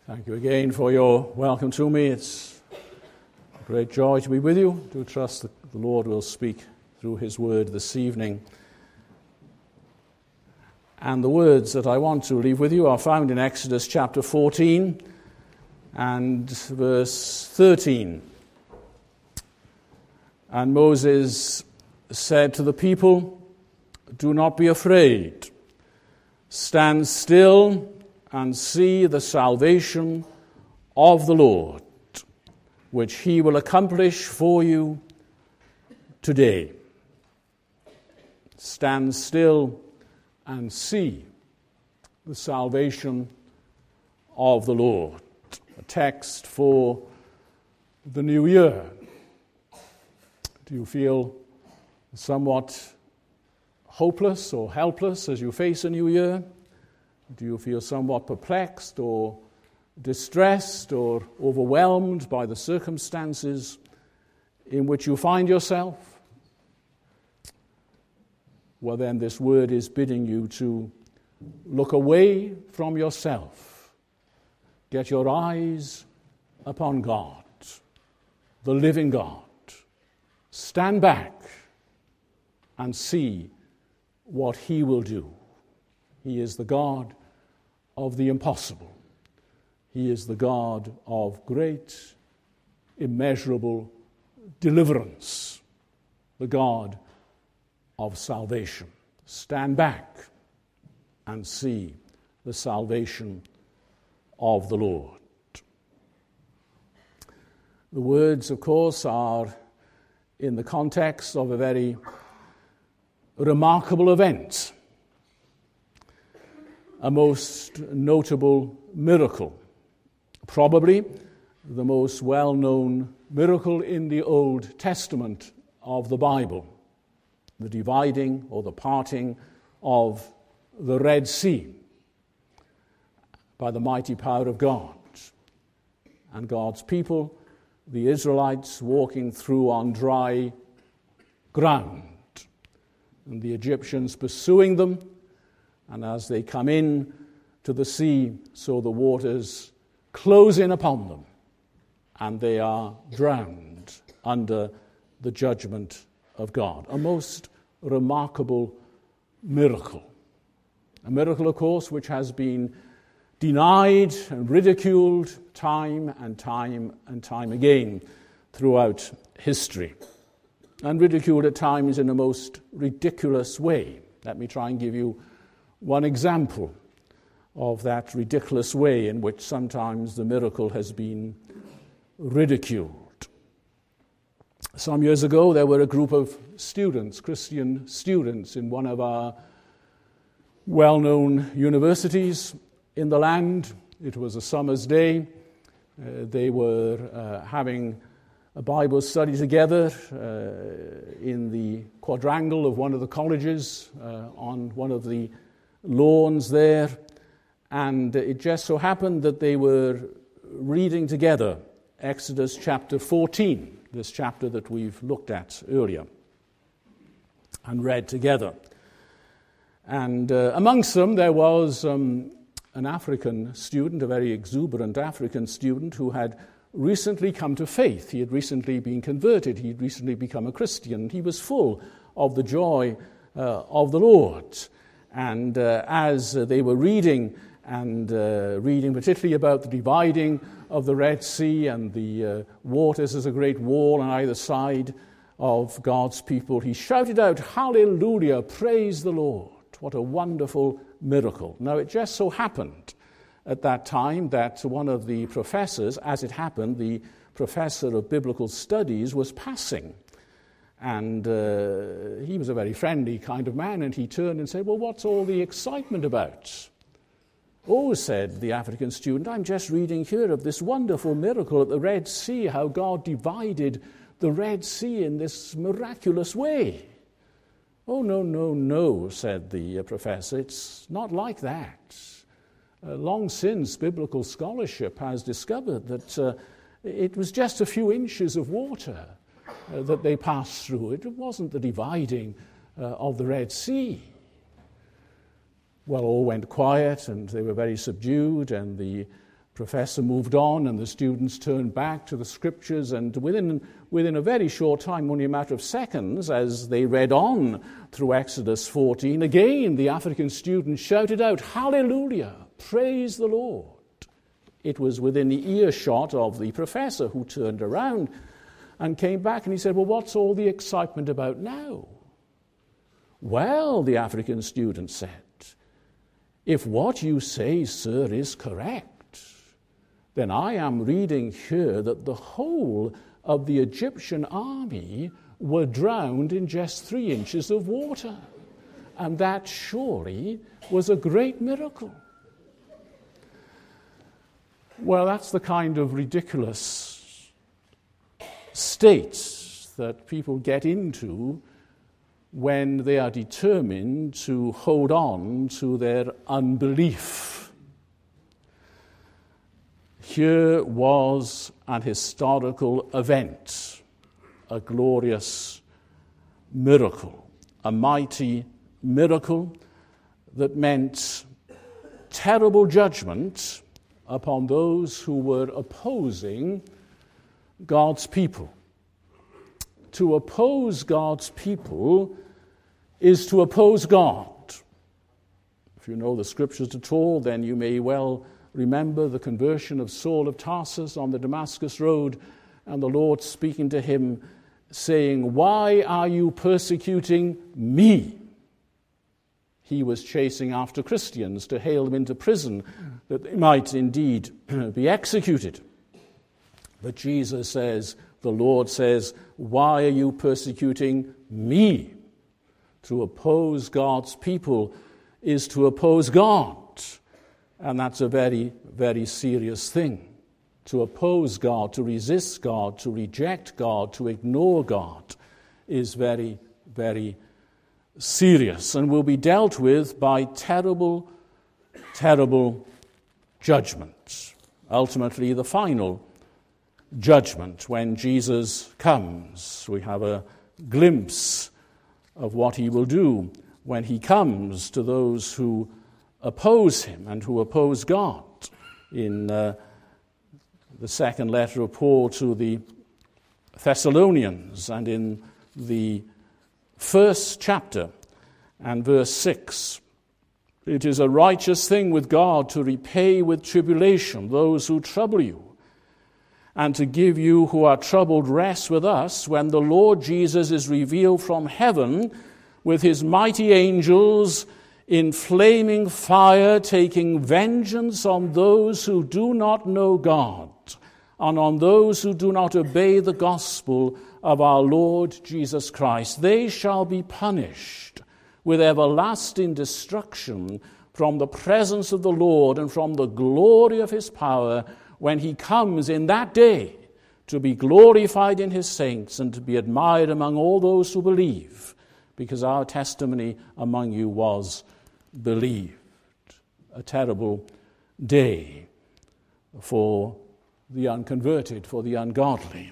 Thank you again for your welcome to me. It's a great joy to be with you. I do trust that the Lord will speak through His Word this evening. And the words that I want to leave with you are found in Exodus chapter 14 and verse 13. And Moses said to the people, "Do not be afraid. Stand still and see the salvation of the Lord, which He will accomplish for you today." Stand still and see the salvation of the Lord. A text for the new year. Do you feel somewhat hopeless or helpless as you face a new year? Do you feel somewhat perplexed or distressed or overwhelmed by the circumstances in which you find yourself? Well, then this word is bidding you to look away from yourself. Get your eyes upon God, the living God. Stand back and see what He will do. He is the God of the impossible. He is the God of great, immeasurable deliverance, the God of salvation. Stand back and see the salvation of the Lord. The words, of course, are in the context of a very remarkable event, a most notable miracle, probably the most well-known miracle in the Old Testament of the Bible, the dividing or the parting of the Red Sea by the mighty power of God, and God's people, the Israelites, walking through on dry ground, and the Egyptians pursuing them. And as they come in to the sea, so the waters close in upon them, and they are drowned under the judgment of God. A most remarkable miracle. A miracle, of course, which has been denied and ridiculed time and time and time again throughout history. And ridiculed at times in a most ridiculous way. Let me try and give you one example of that ridiculous way in which sometimes the miracle has been ridiculed. Some years ago, there were a group of students, Christian students, in one of our well-known universities in the land. It was a summer's day. They were having a Bible study together in the quadrangle of one of the colleges on one of the lawns there, and it just so happened that they were reading together Exodus chapter 14, this chapter that we've looked at earlier, and read together. And amongst them there was an African student, a very exuberant African student, who had recently come to faith. He had recently been converted. He had recently become a Christian. He was full of the joy of the Lord. And as they were reading, and reading particularly about the dividing of the Red Sea and the waters as a great wall on either side of God's people, he shouted out, "Hallelujah, praise the Lord." What a wonderful miracle. Now, it just so happened at that time that one of the professors, as it happened, the professor of biblical studies, was passing. And he was a very friendly kind of man, and he turned and said, "Well, what's all the excitement about?" "Oh," said the African student, "I'm just reading here of this wonderful miracle at the Red Sea, how God divided the Red Sea in this miraculous way." "Oh, no," said the professor, "it's not like that. Long since biblical scholarship has discovered that it was just a few inches of water that they passed through. It wasn't the dividing of the Red Sea." Well, all went quiet, and they were very subdued, and the professor moved on and the students turned back to the scriptures, and within a very short time, only a matter of seconds, as they read on through Exodus 14, again the African student shouted out, "Hallelujah, praise the Lord." It was within the earshot of the professor, who turned around and came back and he said, "Well, what's all the excitement about now?" "Well," the African student said, "if what you say, sir, is correct, then I am reading here that the whole of the Egyptian army were drowned in just 3 inches of water. And that surely was a great miracle." Well, that's the kind of ridiculous state that people get into when they are determined to hold on to their unbelief. Here was an historical event, a glorious miracle, a mighty miracle that meant terrible judgment upon those who were opposing God's people. To oppose God's people is to oppose God. If you know the scriptures at all, then you may well remember the conversion of Saul of Tarsus on the Damascus road, and the Lord speaking to him, saying, "Why are you persecuting me?" He was chasing after Christians to hale them into prison, that they might indeed be executed. But Jesus says, the Lord says, "Why are you persecuting me?" To oppose God's people is to oppose God. And that's a very, very serious thing. To oppose God, to resist God, to reject God, to ignore God is very, very serious and will be dealt with by terrible, terrible judgment. Ultimately, the final judgment when Jesus comes. We have a glimpse of what he will do when he comes to those who oppose him and who oppose God. In the second letter of Paul to the Thessalonians and in the first chapter and verse 6, "It is a righteous thing with God to repay with tribulation those who trouble you, and to give you who are troubled rest with us when the Lord Jesus is revealed from heaven with his mighty angels in flaming fire, taking vengeance on those who do not know God and on those who do not obey the gospel of our Lord Jesus Christ. They shall be punished with everlasting destruction from the presence of the Lord and from the glory of his power when he comes in that day to be glorified in his saints and to be admired among all those who believe, because our testimony among you was believed." A terrible day for the unconverted, for the ungodly.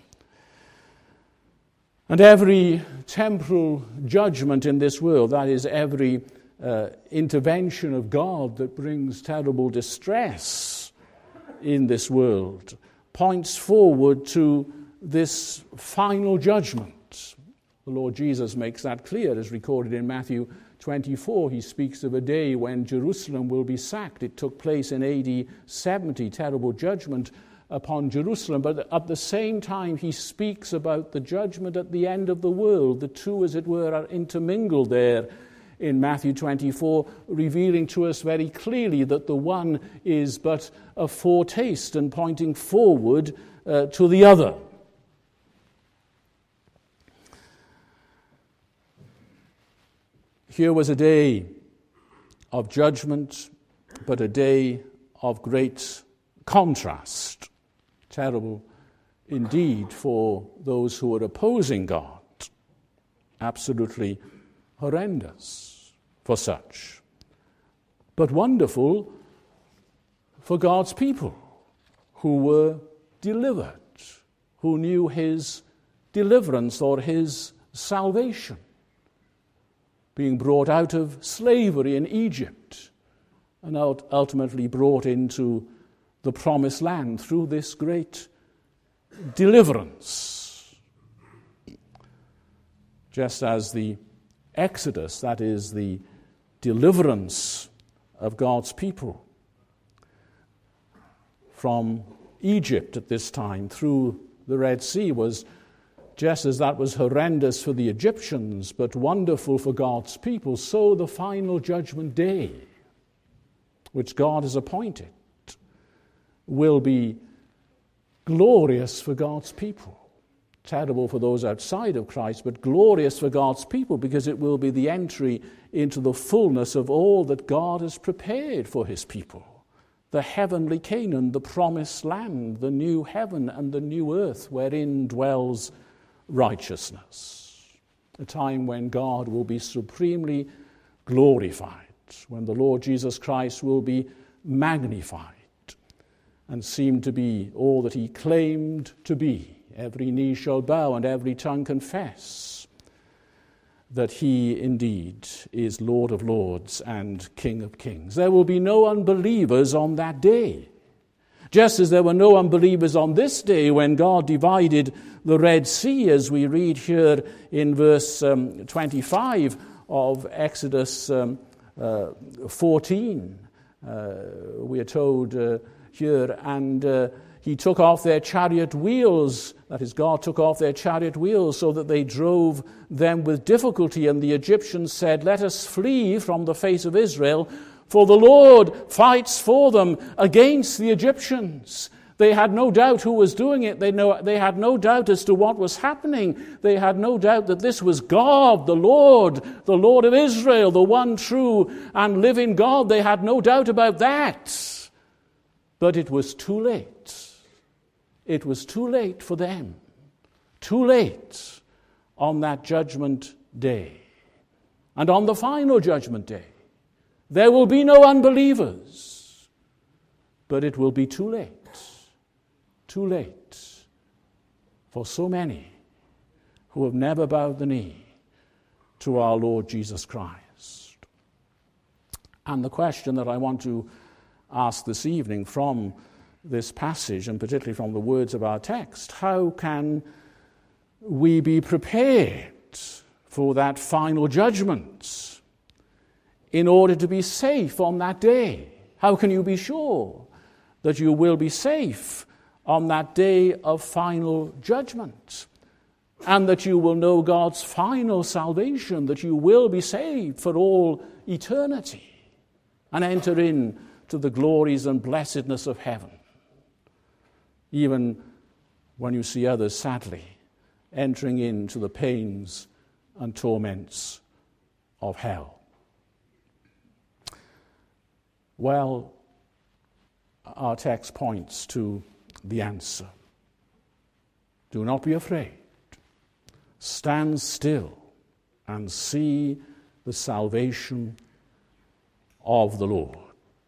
And every temporal judgment in this world, that is, every intervention of God that brings terrible distress in this world, points forward to this final judgment. The Lord Jesus makes that clear, as recorded in Matthew 24. He speaks of a day when Jerusalem will be sacked. It took place in AD 70, terrible judgment upon Jerusalem. But at the same time, he speaks about the judgment at the end of the world. The two, as it were, are intermingled there in Matthew 24, revealing to us very clearly that the one is but a foretaste and pointing forward to the other. Here was a day of judgment, but a day of great contrast. Terrible indeed for those who were opposing God. Absolutely horrendous for such. But wonderful for God's people who were delivered, who knew his deliverance or his salvation, being brought out of slavery in Egypt and ultimately brought into the promised land through this great deliverance. Just as the Exodus, that is the deliverance of God's people from Egypt at this time through the Red Sea, was just as that was horrendous for the Egyptians but wonderful for God's people, so the final judgment day, which God has appointed, will be glorious for God's people. Terrible for those outside of Christ, but glorious for God's people, because it will be the entry into the fullness of all that God has prepared for his people. The heavenly Canaan, the promised land, the new heaven and the new earth wherein dwells righteousness. A time when God will be supremely glorified, when the Lord Jesus Christ will be magnified and seem to be all that he claimed to be. Every knee shall bow and every tongue confess that he indeed is Lord of lords and King of kings. There will be no unbelievers on that day, just as there were no unbelievers on this day when God divided the Red Sea, as we read here in verse 25 of Exodus 14. We are told here, and he took off their chariot wheels, that is, God took off their chariot wheels so that they drove them with difficulty. And the Egyptians said, "Let us flee from the face of Israel, for the Lord fights for them against the Egyptians." They had no doubt who was doing it. They had no doubt as to what was happening. They had no doubt that this was God, the Lord of Israel, the one true and living God. They had no doubt about that. But it was too late. It was too late for them. Too late on that judgment day. And on the final judgment day, there will be no unbelievers. But it will be too late. Too late for so many who have never bowed the knee to our Lord Jesus Christ. And the question that I want to ask this evening from this passage, and particularly from the words of our text, how can we be prepared for that final judgment in order to be safe on that day? How can you be sure that you will be safe on that day of final judgment, and that you will know God's final salvation, that you will be saved for all eternity and enter into the glories and blessedness of heaven, even when you see others, sadly, entering into the pains and torments of hell? Well, our text points to the answer. Do not be afraid. Stand still and see the salvation of the Lord.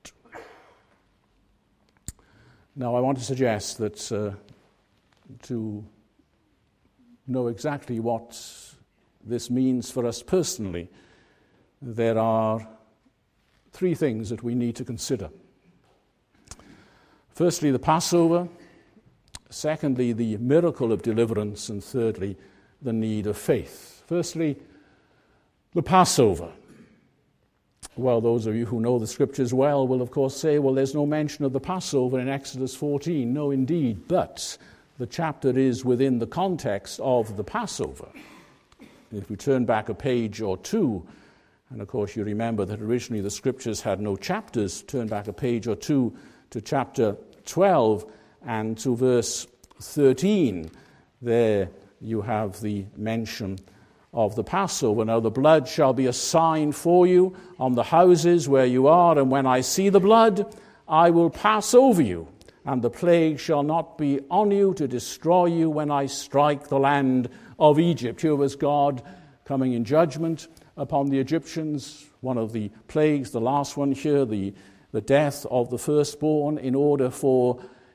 Now, I want to suggest that to know exactly what this means for us personally, there are three things that we need to consider. Firstly, the Passover. Secondly, the miracle of deliverance. And thirdly, the need of faith. Firstly, the Passover. Well, those of you who know the Scriptures well will, of course, say, well, there's no mention of the Passover in Exodus 14. No, indeed, but the chapter is within the context of the Passover. If we turn back a page or two, and of course you remember that originally the Scriptures had no chapters, turn back a page or two to chapter 12 and to verse 13. There you have the mention of the Passover. Now the blood shall be a sign for you on the houses where you are, and when I see the blood, I will pass over you, and the plague shall not be on you to destroy you when I strike the land of Egypt. Here was God coming in judgment upon the Egyptians. One of the plagues, the last one here, the death of the firstborn, in order for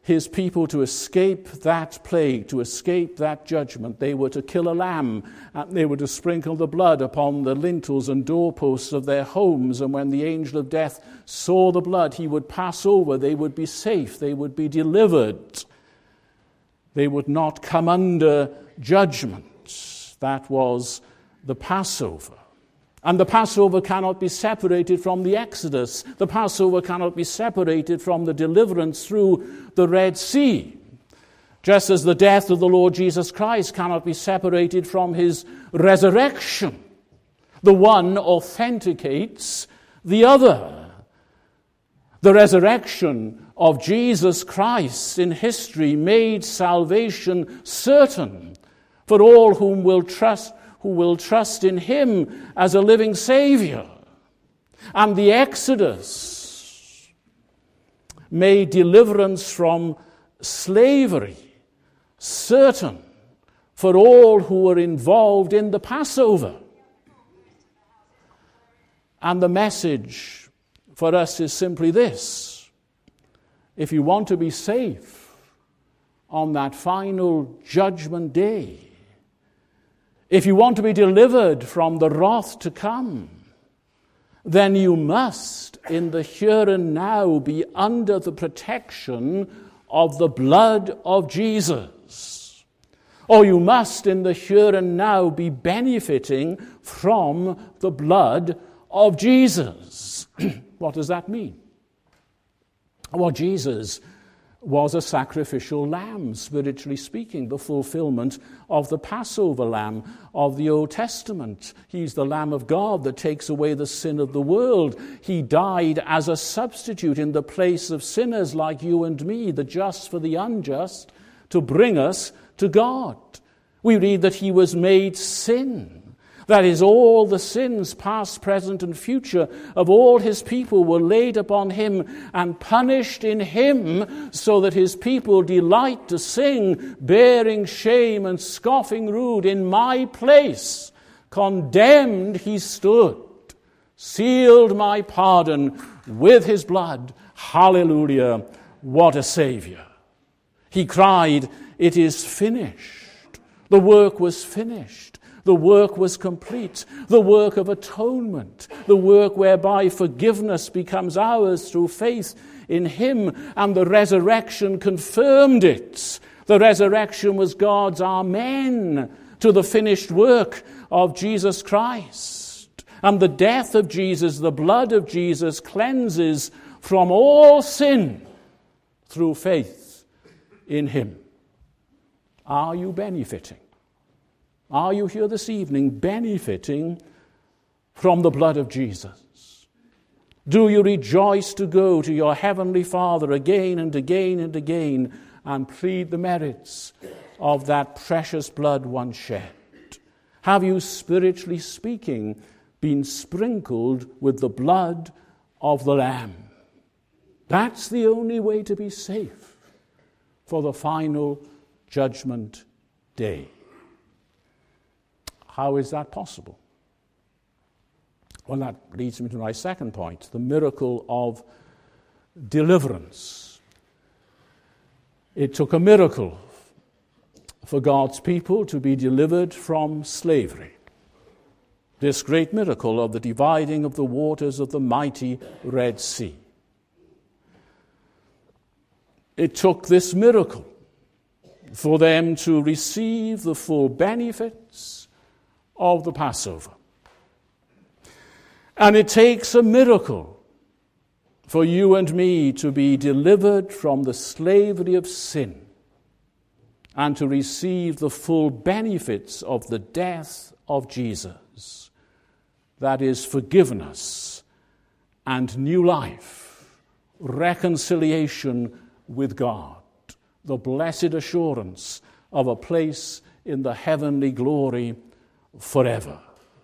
his people to escape that plague, to escape that judgment, they were to kill a lamb, and they were to sprinkle the blood upon the lintels and doorposts of their homes. And when the angel of death saw the blood, he would pass over. They would be safe. They would be delivered. They would not come under judgment. That was the Passover. And the Passover cannot be separated from the Exodus. The Passover cannot be separated from the deliverance through the Red Sea. Just as the death of the Lord Jesus Christ cannot be separated from his resurrection. The one authenticates the other. The resurrection of Jesus Christ in history made salvation certain for all who will trust in him as a living Savior. And the Exodus made deliverance from slavery certain for all who were involved in the Passover. And the message for us is simply this: if you want to be safe on that final judgment day, if you want to be delivered from the wrath to come, then you must, in the here and now, be under the protection of the blood of Jesus. Or you must, in the here and now, be benefiting from the blood of Jesus. What does that mean? Well, Jesus was a sacrificial lamb, spiritually speaking, the fulfillment of the Passover lamb of the Old Testament. He's the Lamb of God that takes away the sin of the world. He died as a substitute in the place of sinners like you and me, the just for the unjust, to bring us to God. We read that he was made sin. That is, all the sins, past, present, and future, of all his people were laid upon him and punished in him, so that his people delight to sing, bearing shame and scoffing rude. In my place, condemned he stood, sealed my pardon with his blood. Hallelujah, what a Savior. He cried, "It is finished." The work was finished. The work was complete, the work of atonement, the work whereby forgiveness becomes ours through faith in him, and the resurrection confirmed it. The resurrection was God's amen to the finished work of Jesus Christ. And the death of Jesus, the blood of Jesus, cleanses from all sin through faith in him. Are you benefiting? Are you here this evening benefiting from the blood of Jesus? Do you rejoice to go to your Heavenly Father again and again and again and plead the merits of that precious blood once shed? Have you, spiritually speaking, been sprinkled with the blood of the Lamb? That's the only way to be safe for the final judgment day. How is that possible? Well, that leads me to my second point, the miracle of deliverance. It took a miracle for God's people to be delivered from slavery. This great miracle of the dividing of the waters of the mighty Red Sea. It took this miracle for them to receive the full benefits of the Passover. And it takes a miracle for you and me to be delivered from the slavery of sin and to receive the full benefits of the death of Jesus. That is forgiveness and new life, reconciliation with God, the blessed assurance of a place in the heavenly glory forever.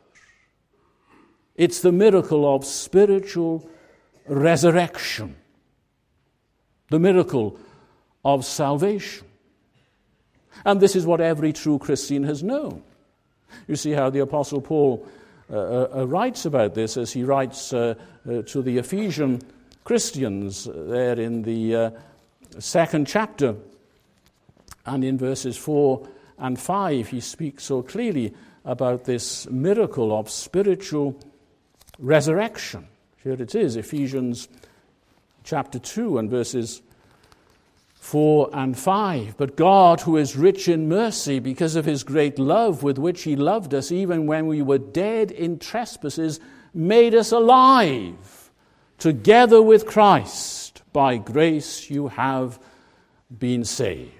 It's the miracle of spiritual resurrection, the miracle of salvation. And this is what every true Christian has known. You see how the Apostle Paul writes about this as he writes to the Ephesian Christians there in the 2nd chapter, and in verses 4 and 5, he speaks so clearly about this miracle of spiritual resurrection. Here it is, Ephesians chapter 2 and verses 4 and 5. But God, who is rich in mercy, because of his great love with which he loved us, even when we were dead in trespasses, made us alive together with Christ. By grace you have been saved.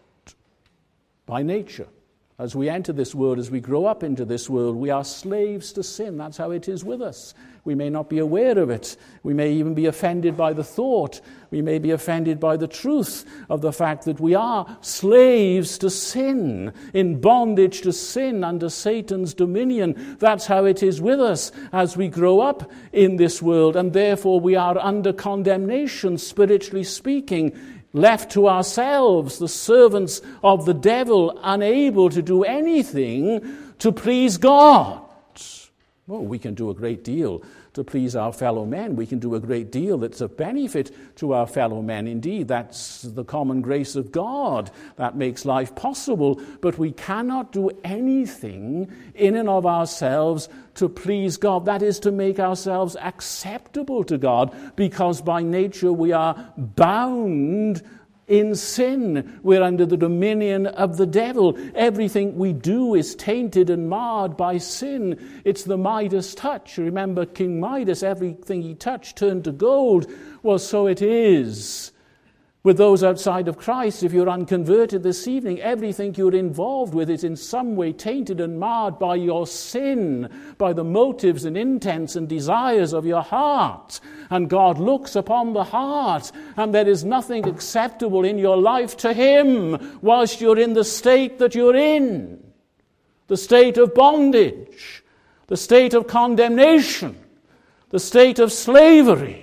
By nature, as we enter this world, as we grow up into this world, we are slaves to sin. That's how it is with us. We may not be aware of it. We may even be offended by the thought. We may be offended by the truth of the fact that we are slaves to sin, in bondage to sin under Satan's dominion. That's how it is with us as we grow up in this world, and therefore we are under condemnation, spiritually speaking, left to ourselves, the servants of the devil, unable to do anything to please God. Well, we can do a great deal to please our fellow men. We can do a great deal that's of benefit to our fellow men. Indeed, that's the common grace of God that makes life possible. But we cannot do anything in and of ourselves to please God. That is, to make ourselves acceptable to God, because by nature we are bound in sin. We're under the dominion of the devil. Everything we do is tainted and marred by sin. It's the Midas touch. Remember King Midas, everything he touched turned to gold. Well, so it is with those outside of Christ. If you're unconverted this evening, everything you're involved with is in some way tainted and marred by your sin, by the motives and intents and desires of your heart. And God looks upon the heart, and there is nothing acceptable in your life to him whilst you're in the state that you're in, the state of bondage, the state of condemnation, the state of slavery.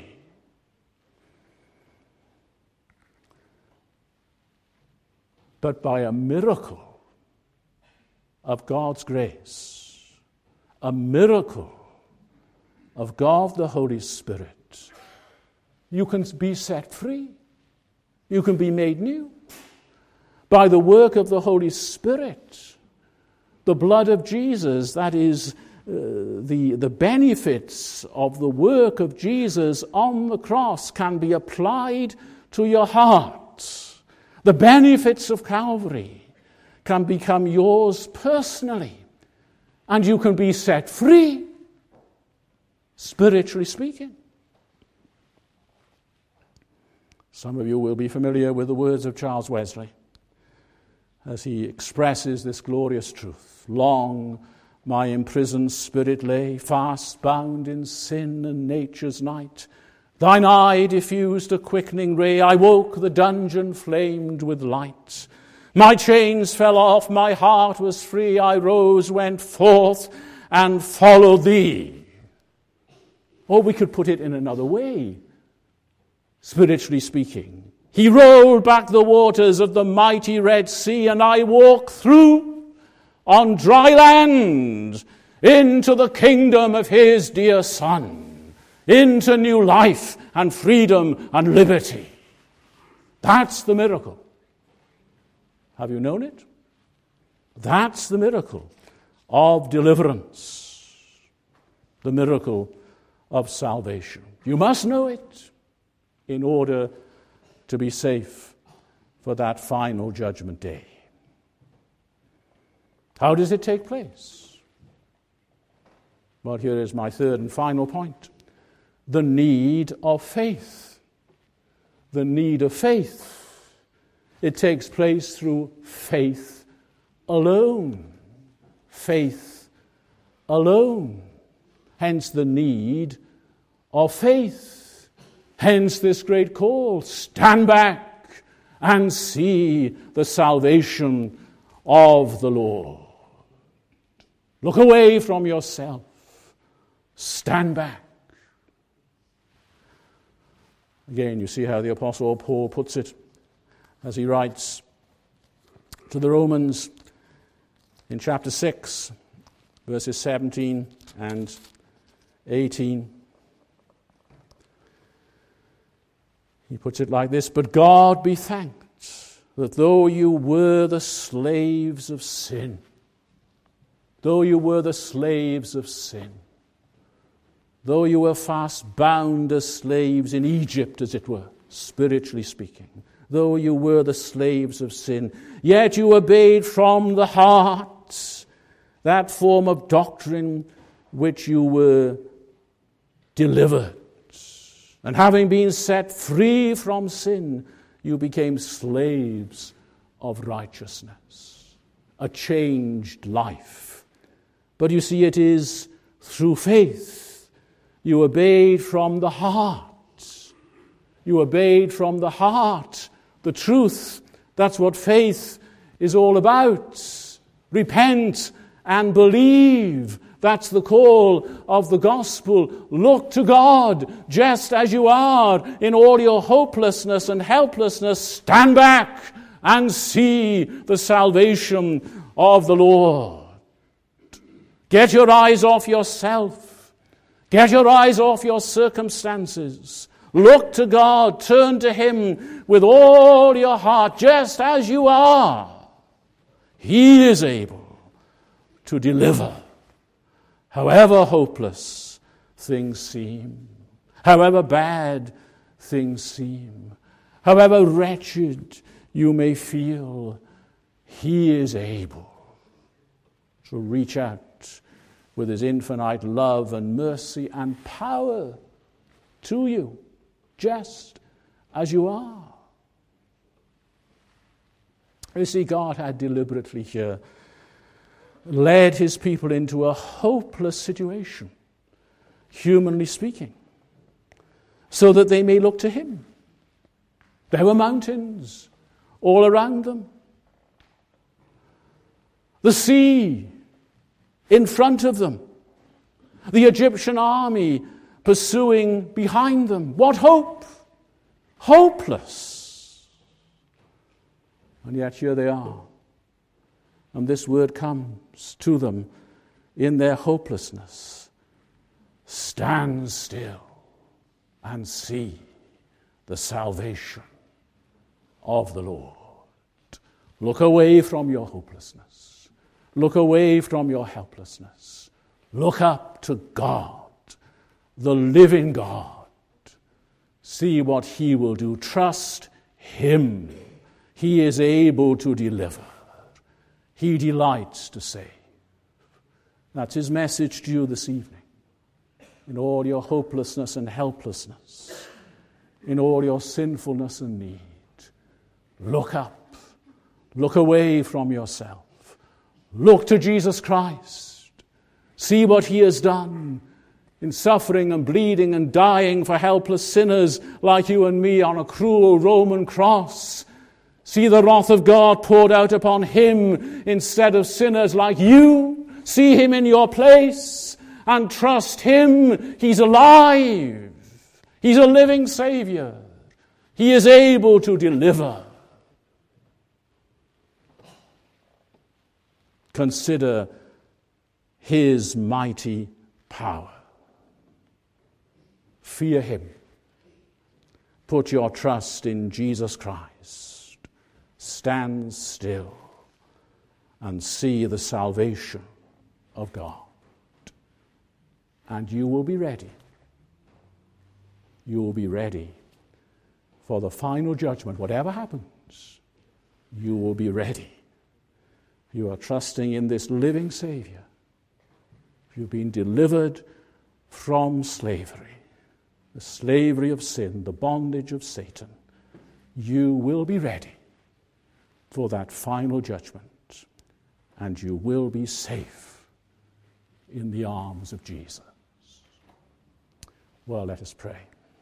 But by a miracle of God's grace, a miracle of God the Holy Spirit, you can be set free. You can be made new. By the work of the Holy Spirit, the blood of Jesus, that is, the benefits of the work of Jesus on the cross can be applied to your heart. The benefits of Calvary can become yours personally, and you can be set free, spiritually speaking. Some of you will be familiar with the words of Charles Wesley as he expresses this glorious truth. Long my imprisoned spirit lay, fast bound in sin and nature's night. Thine eye diffused a quickening ray. I woke, the dungeon flamed with light. My chains fell off, my heart was free. I rose, went forth, and followed thee. Or we could put it in another way, spiritually speaking. He rolled back the waters of the mighty Red Sea, and I walked through on dry land into the kingdom of his dear Son, into new life and freedom and liberty. That's the miracle. Have you known it? That's the miracle of deliverance, the miracle of salvation. You must know it in order to be safe for that final judgment day. How does it take place? Well, here is my third and final point. The need of faith. The need of faith. It takes place through faith alone. Faith alone. Hence the need of faith. Hence this great call, stand back and see the salvation of the Lord. Look away from yourself. Stand back. Again, you see how the Apostle Paul puts it as he writes to the Romans in chapter 6, verses 17 and 18. He puts it like this: "But God be thanked that though you were the slaves of sin, though you were the slaves of sin, though you were fast bound as slaves in Egypt, as it were, spiritually speaking, though you were the slaves of sin, yet you obeyed from the heart that form of doctrine which you were delivered. And having been set free from sin, you became slaves of righteousness." A changed life. But you see, it is through faith. You obeyed from the heart. You obeyed from the heart. The truth, that's what faith is all about. Repent and believe. That's the call of the gospel. Look to God just as you are in all your hopelessness and helplessness. Stand back and see the salvation of the Lord. Get your eyes off yourself. Get your eyes off your circumstances. Look to God. Turn to Him with all your heart, just as you are. He is able to deliver. However hopeless things seem, however bad things seem, however wretched you may feel, He is able to reach out with His infinite love and mercy and power to you, just as you are. You see, God had deliberately here led His people into a hopeless situation, humanly speaking, so that they may look to Him. There were mountains all around them. The sea in front of them. The Egyptian army pursuing behind them. What hope? Hopeless. And yet here they are. And this word comes to them in their hopelessness. Stand still and see the salvation of the Lord. Look away from your hopelessness. Look away from your helplessness. Look up to God, the living God. See what He will do. Trust Him. He is able to deliver. He delights to save. That's His message to you this evening. In all your hopelessness and helplessness, in all your sinfulness and need, look up. Look away from yourself. Look to Jesus Christ. See what He has done in suffering and bleeding and dying for helpless sinners like you and me on a cruel Roman cross. See the wrath of God poured out upon Him instead of sinners like you. See Him in your place and trust Him. He's alive. He's a living Savior. He is able to deliver. Consider His mighty power. Fear Him. Put your trust in Jesus Christ. Stand still and see the salvation of God. And you will be ready. You will be ready for the final judgment. Whatever happens, you will be ready. You are trusting in this living Savior. You've been delivered from slavery, the slavery of sin, the bondage of Satan. You will be ready for that final judgment, and you will be safe in the arms of Jesus. Well, let us pray.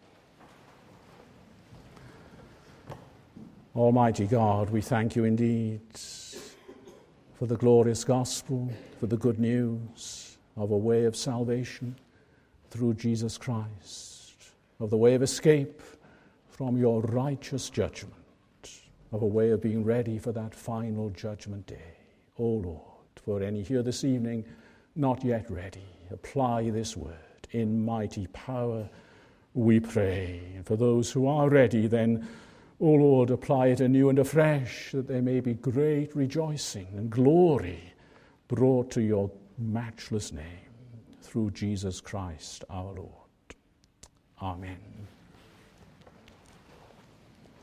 Almighty God, we thank you indeed for the glorious gospel, for the good news of a way of salvation through Jesus Christ, of the way of escape from your righteous judgment, of a way of being ready for that final judgment day. O Lord, for any here this evening not yet ready, apply this word in mighty power we pray. And for those who are ready, then, O Lord, apply it anew and afresh, that there may be great rejoicing and glory brought to your matchless name, through Jesus Christ our Lord. Amen.